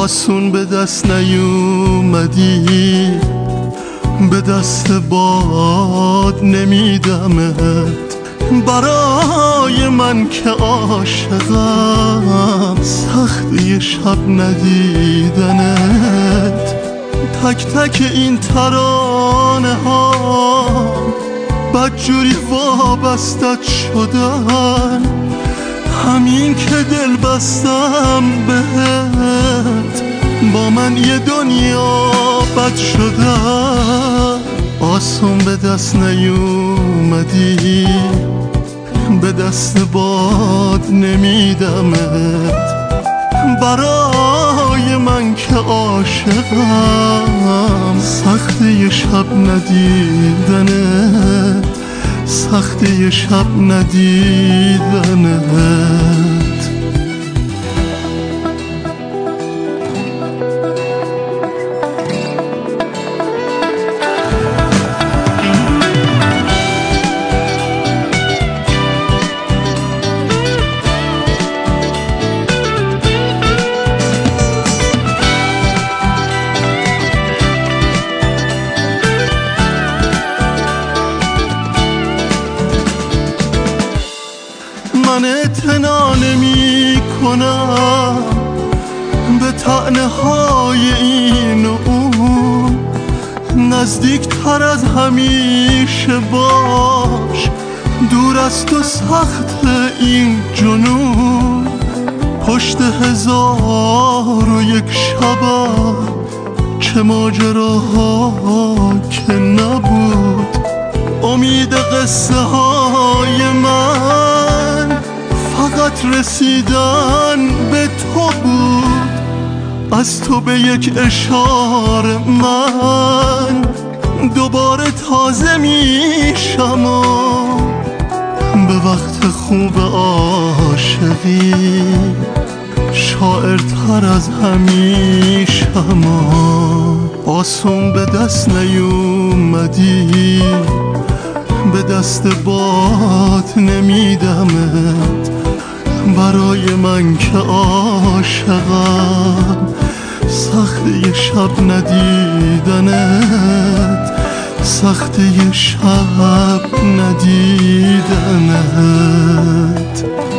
آسون به دست نیومدی، به دست باد نمیدمت. برای من که عاشقم سختی شب ندیدنت. تک تک این ترانه ها بدجوری وابستت شدن، همین که دل بستم بهت با من یه دنیا بد شدن. آسون به دست نیومدی، به دست باد نمیدمت. برای من که عاشقم سختی شب ندیدنت، سختی شب ندیدنت. من اعتنا نمی کنم به طعنه های این و اون، نزدیک تر از همیشه باش، دور از تو سخت این جنون. پشت 1001 شبم چه ماجراها که نبود، امید قصه های من فقط رسیدن به تو بود. از تو به یک اشاره من دوباره تازه میشم و به وقت خوب عاشقی شاعر تر از همیشم. آسون به دست نیومدی، به دست باد نمیدمت. برای من که عاشقم سختی شب ندیدنت، سختی شب ندیدنت.